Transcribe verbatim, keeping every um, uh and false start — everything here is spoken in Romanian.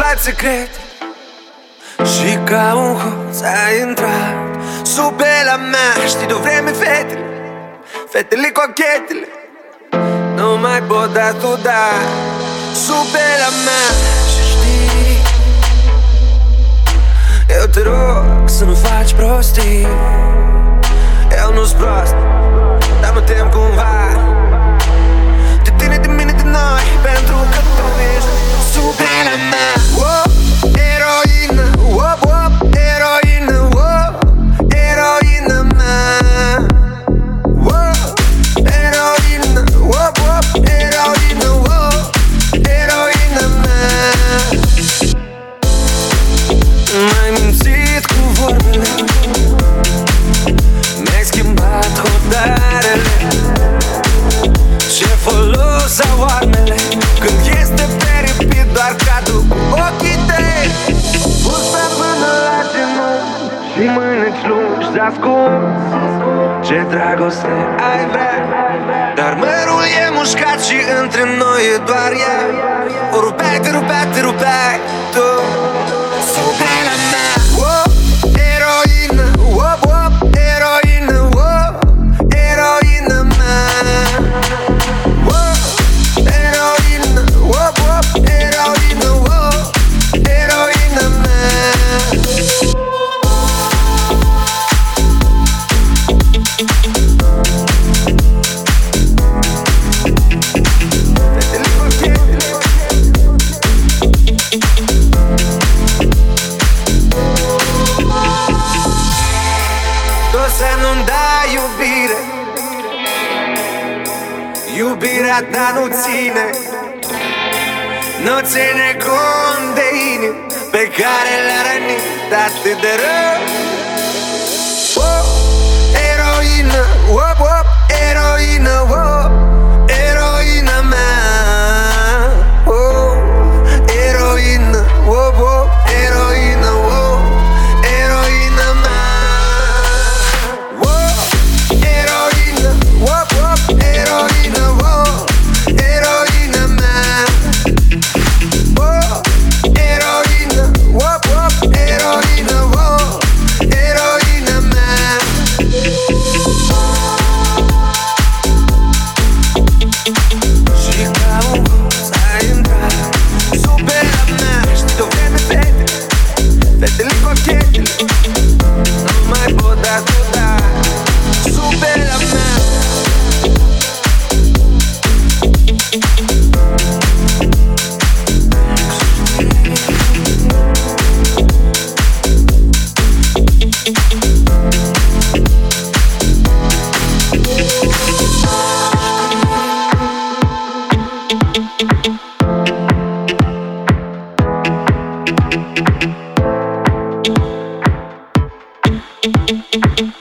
alt secret. Și ca un hoț ai intrat sub pielea mea. Știi de-o vreme fetele, fetele cochetele nu mai pot da tu da sub pielea mea. Și știi, eu te rog să nu faci prostii. Eu nu-s prost, dar mă tem cumva de tine, de mine, de noi, pentru că tu ești sub pielea mea. Wow, eroină, wow, wow, eroină, wow, eroină mea. Wow, eroină, wow, wow, eroină, wow, eroină mea. M-ai mințit cu vorbele, mi-ai schimbat hotarele. Ce folos au armele când este peripit doar cadru cu ochii tăi. Bursa până la genunchi și mâneți lungi ascunzi. Ce dragoste ai vrea, dar mărul e mușcat și între noi e doar ea. O rupeai, te rupeai, te rupeai tu sub pielea mea. Wow, eroină, wow, wow, eroină, wow, eroină mea. Wow, eroină, wow, wow, eroină, wow, eroină mea. Fetele cochetele tu să nu-mi dai iubire, iubirea ta nu ține, nu ține cont de inimi pe care le-a rănit atât de rău. Oh, eroină, oh, oh, eroină, oh, eroină mea. Oh, eroină, oh, oh, eroină, oh, eroină mea. Oh, eroină, oh, oh, eroină, oh, eroină mea. Oh, eroină, oh, oh, eroină, oh, eroină mea. Și ca un hoț ai intrat sub pielea mea. Știi de-o vreme fetele, fetele cochetele nu mai pot da tu da sub pielea mea. Thank you.